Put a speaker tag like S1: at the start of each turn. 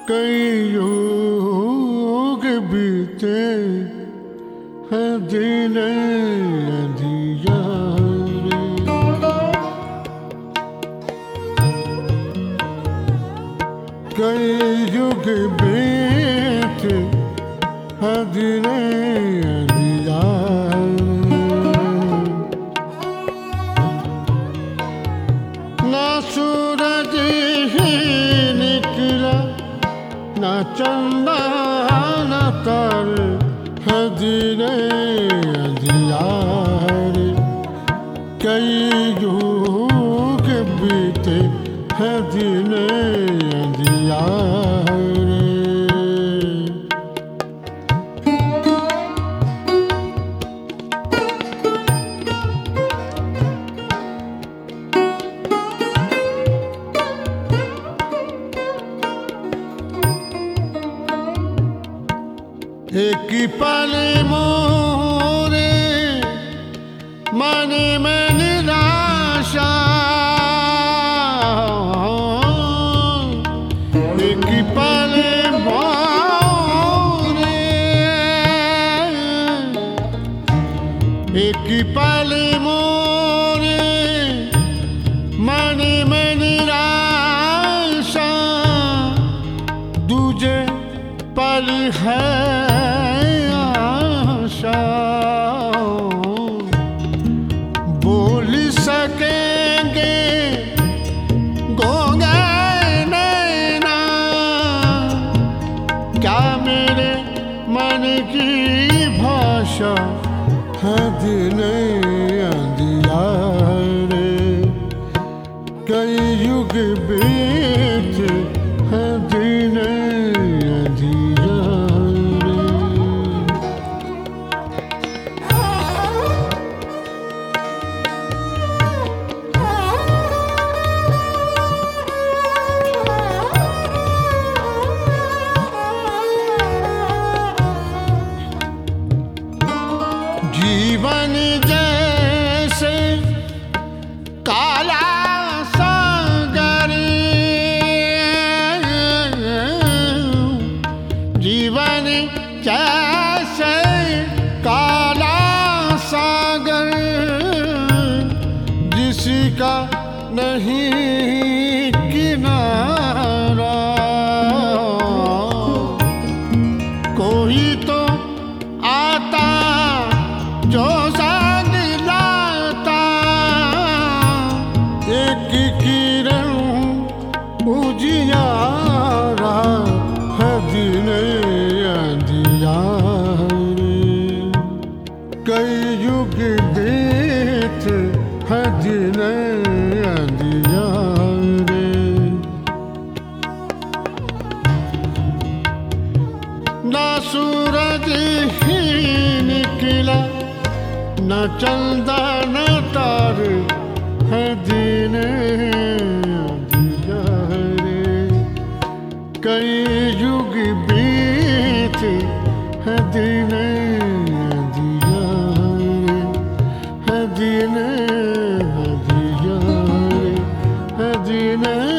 S1: कई युग बीते हैं दिन अंधियारे। कई युग बीते हैं दिन अंधियारे। ना सूरज ही निकला ना चंदा ना तारे है दिन अंधियारे। कई युग बीते हैं दिन अंधियारे। एक पल मोरे मन में निराशा। एक पल मोरे एक पल मोरे मन में निराशा। दूजे पल है बोल सकेंगे गूंगे नैना क्या मेरे मन की भाषा है दिन अंधियारे। कई युग बीते हैं दिन जीवन जैसे काला सागर। जीवन जैसे काला सागर जिसका नहीं किनारा। कोई तो आता जो संग लाता एक किरण उजियारा है दिन अंधियारे। कई युग बीते हैं दिन अंधियारे। ना सूरज ही निकला न चंदा न तारे है दिन अंधियारे। कई युग बीते हैं दिन अंधियारे। है दिन अंधियारे है दिन